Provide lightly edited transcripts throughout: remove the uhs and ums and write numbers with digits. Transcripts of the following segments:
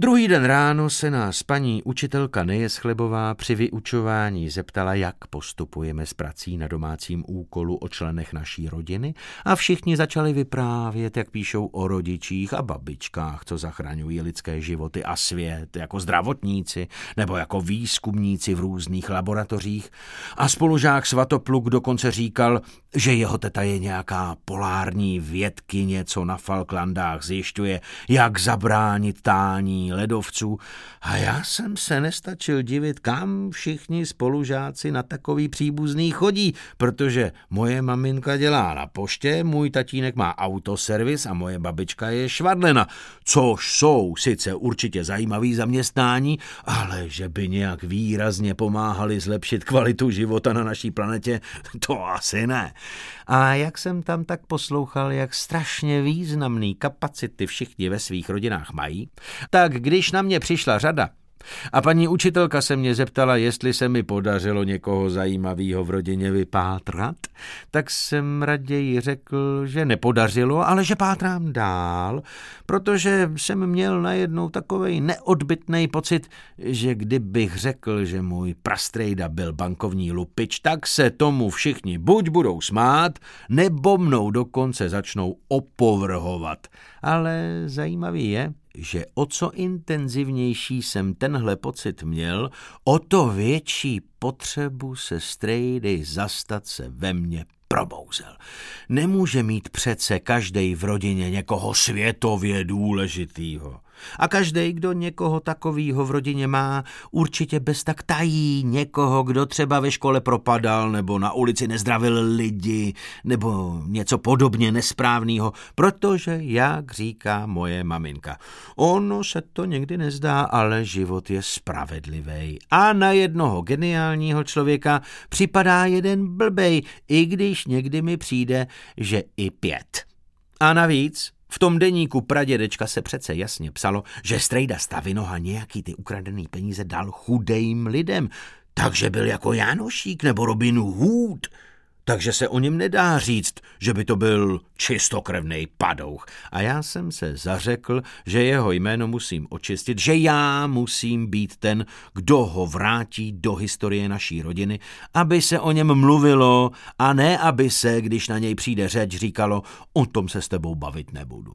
Druhý den ráno se nás paní učitelka Nejeschlebová při vyučování zeptala, jak postupujeme s prací na domácím úkolu o členech naší rodiny a všichni začali vyprávět, jak píšou o rodičích a babičkách, co zachraňují lidské životy a svět, jako zdravotníci nebo jako výzkumníci v různých laboratořích. A spolužák Svatopluk dokonce říkal, že jeho teta je nějaká polární vědkyně, co na Falklandách zjišťuje, jak zabránit tání ledovců. A já jsem se nestačil divit, kam všichni spolužáci na takový příbuzný chodí, protože moje maminka dělá na poště, můj tatínek má autoservis a moje babička je švadlena, což jsou sice určitě zajímavý zaměstnání, ale že by nějak výrazně pomáhali zlepšit kvalitu života na naší planetě, to asi ne. A jak jsem tam tak poslouchal, jak strašně významný kapacity všichni ve svých rodinách mají, tak když na mě přišla řada a paní učitelka se mě zeptala, jestli se mi podařilo někoho zajímavého v rodině vypátrat, tak jsem raději řekl, že nepodařilo, ale že pátrám dál, protože jsem měl najednou takovej neodbytnej pocit, že kdybych řekl, že můj prastrejda byl bankovní lupič, tak se tomu všichni buď budou smát, nebo mnou dokonce začnou opovrhovat. Ale zajímavý je, že o co intenzivnější jsem tenhle pocit měl, o to větší potřebu se strejdy zastat se ve mně probouzel. Nemůže mít přece každej v rodině někoho světově důležitýho. A každej, kdo někoho takovýho v rodině má, určitě bez tak tají někoho, kdo třeba ve škole propadal, nebo na ulici nezdravil lidi, nebo něco podobně nesprávného, protože, jak říká moje maminka, ono se to někdy nezdá, ale život je spravedlivý. A na jednoho geniálního člověka připadá jeden blbej, i když někdy mi přijde, že i 5. A navíc v tom deníku pradědečka se přece jasně psalo, že strejda Stavinoha nějaký ty ukradený peníze dal chudejm lidem, takže byl jako Jánošík nebo Robin Hood. Takže se o něm nedá říct, že by to byl čistokrevnej padouch. A já jsem se zařekl, že jeho jméno musím očistit, že já musím být ten, kdo ho vrátí do historie naší rodiny, aby se o něm mluvilo a ne aby se, když na něj přijde řeč, říkalo, o tom se s tebou bavit nebudu.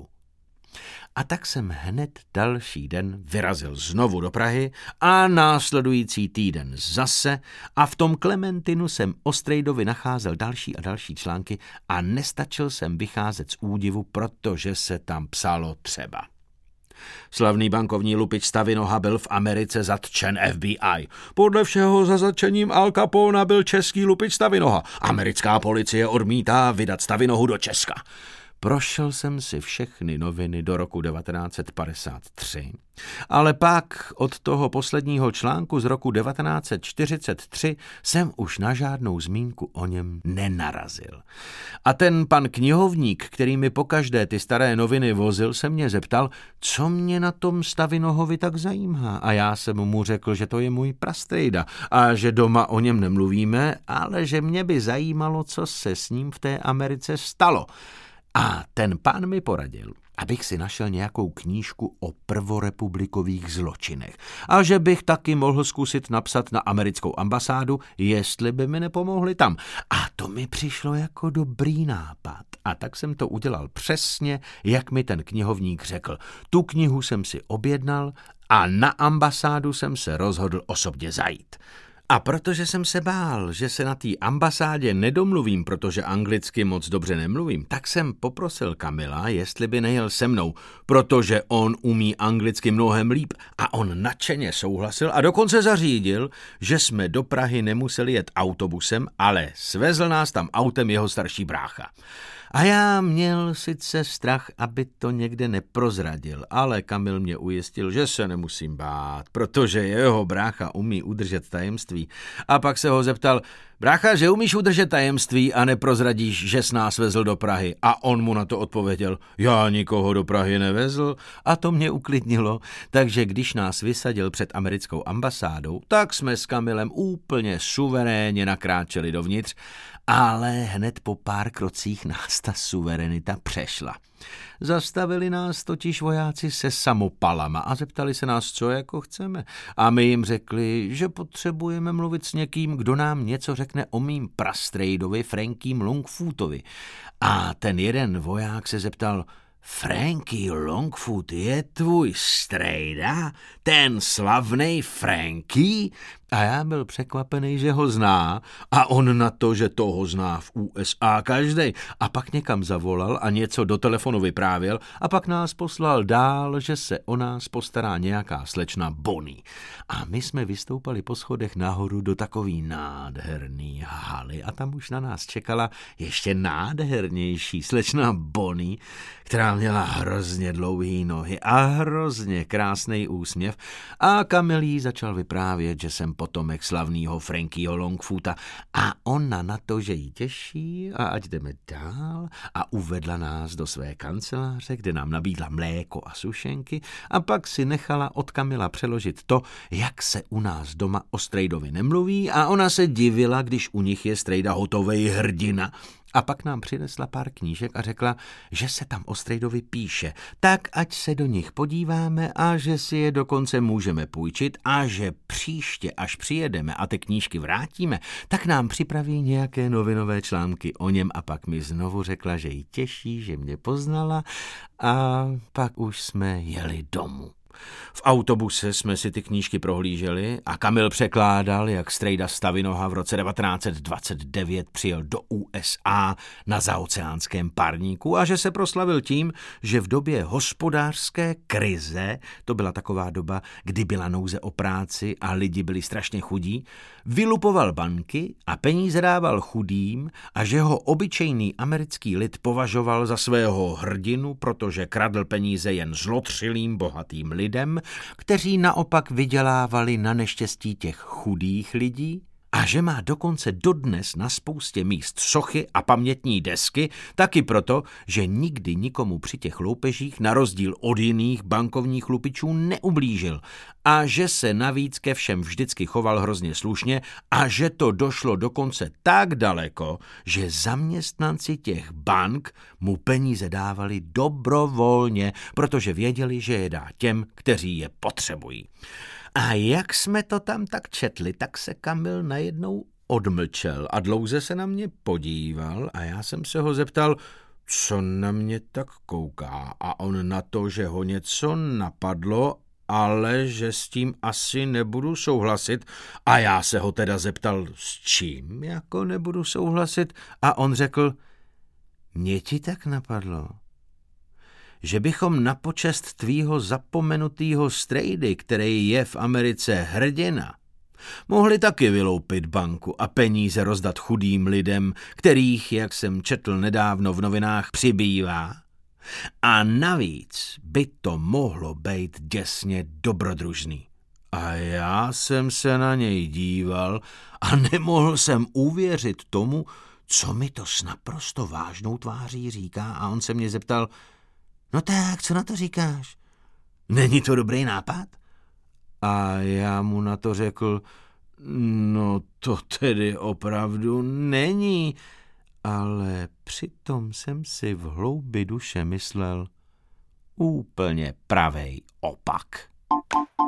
A tak jsem hned další den vyrazil znovu do Prahy a následující týden zase a v tom Klementinu jsem o strejdovi nacházel další a další články a nestačil jsem vycházet z údivu, protože se tam psalo třeba. Slavný bankovní lupič Stavinoha byl v Americe zatčen FBI. Podle všeho za zatčením Al Capona byl český lupič Stavinoha. Americká policie odmítá vydat Stavinohu do Česka. Prošel jsem si všechny noviny do roku 1953, ale pak od toho posledního článku z roku 1943 jsem už na žádnou zmínku o něm nenarazil. A ten pan knihovník, který mi pokaždé ty staré noviny vozil, se mě zeptal, co mě na tom Stavinohovi tak zajímá. A já jsem mu řekl, že to je můj prastrejda a že doma o něm nemluvíme, ale že mě by zajímalo, co se s ním v té Americe stalo. A ten pán mi poradil, abych si našel nějakou knížku o prvorepublikových zločinech a že bych taky mohl zkusit napsat na americkou ambasádu, jestli by mi nepomohli tam. A to mi přišlo jako dobrý nápad. A tak jsem to udělal přesně, jak mi ten knihovník řekl. Tu knihu jsem si objednal a na ambasádu jsem se rozhodl osobně zajít. A protože jsem se bál, že se na té ambasádě nedomluvím, protože anglicky moc dobře nemluvím, tak jsem poprosil Kamila, jestli by nejel se mnou, protože on umí anglicky mnohem líp a on nadšeně souhlasil a dokonce zařídil, že jsme do Prahy nemuseli jet autobusem, ale svezl nás tam autem jeho starší brácha. A já měl sice strach, aby to někde neprozradil, ale Kamil mě ujistil, že se nemusím bát, protože jeho brácha umí udržet tajemství. A pak se ho zeptal, brácha, že umíš udržet tajemství a neprozradíš, že s nás vezl do Prahy? A on mu na to odpověděl, já nikoho do Prahy nevezl. A to mě uklidnilo, takže když nás vysadil před americkou ambasádou, tak jsme s Kamilem úplně suverénně nakráčeli dovnitř ale hned po pár krocích nás ta suverenita přešla. Zastavili nás totiž vojáci se samopalama a zeptali se nás, co jako chceme. A my jim řekli, že potřebujeme mluvit s někým, kdo nám něco řekne o mým prastrejdovi Frankiem Longfootovi. A ten jeden voják se zeptal, Frankie Longfoot je tvůj strejda? Ten slavnej Frankie? A já byl překvapený, že ho zná a on na to, že toho zná v USA každej. A pak někam zavolal a něco do telefonu vyprávěl a pak nás poslal dál, že se o nás postará nějaká slečna Bonnie. A my jsme vystoupali po schodech nahoru do takový nádherný haly a tam už na nás čekala ještě nádhernější slečna Bonnie, která měla hrozně dlouhý nohy a hrozně krásný úsměv a Kamil jí začal vyprávět, že jsem potomek slavného Frankieho Longfoota a ona na to, že jí těší a ať jdeme dál a uvedla nás do své kanceláře, kde nám nabídla mléko a sušenky a pak si nechala od Kamila přeložit to, jak se u nás doma o strejdovi nemluví a ona se divila, když u nich je strejda hotovej hrdina. A pak nám přinesla pár knížek a řekla, že se tam o strejdovi píše, tak ať se do nich podíváme a že si je dokonce můžeme půjčit a že příště, až přijedeme a ty knížky vrátíme, tak nám připraví nějaké novinové články o něm a pak mi znovu řekla, že jí těší, že mě poznala a pak už jsme jeli domů. V autobuse jsme si ty knížky prohlíželi a Kamil překládal, jak strejda Stavinoha v roce 1929 přijel do USA na zaoceánském parníku a že se proslavil tím, že v době hospodářské krize, to byla taková doba, kdy byla nouze o práci a lidi byli strašně chudí, vylupoval banky a peníze dával chudým a že ho obyčejný americký lid považoval za svého hrdinu, protože kradl peníze jen zlotřilým bohatým lidem, kteří naopak vydělávali na neštěstí těch chudých lidí a že má dokonce dodnes na spoustě míst sochy a pamětní desky, taky proto, že nikdy nikomu při těch loupežích na rozdíl od jiných bankovních lupičů neublížil a že se navíc ke všem vždycky choval hrozně slušně a že to došlo dokonce tak daleko, že zaměstnanci těch bank mu peníze dávali dobrovolně, protože věděli, že je dá těm, kteří je potřebují. A jak jsme to tam tak četli, tak se Kamil najednou odmlčel a dlouze se na mě podíval a já jsem se ho zeptal, co na mě tak kouká a on na to, že ho něco napadlo, ale že s tím asi nebudu souhlasit a já se ho teda zeptal, s čím jako nebudu souhlasit a on řekl, mě ti tak napadlo, že bychom na počest tvýho zapomenutýho strejdy, který je v Americe hrdina, mohli taky vyloupit banku a peníze rozdat chudým lidem, kterých, jak jsem četl nedávno v novinách, přibývá. A navíc by to mohlo být děsně dobrodružný. A já jsem se na něj díval a nemohl jsem uvěřit tomu, co mi to s naprosto vážnou tváří říká a on se mě zeptal, no tak, co na to říkáš? Není to dobrý nápad? A já mu na to řekl, no to tedy opravdu není, ale přitom jsem si v hloubi duše myslel úplně pravej opak.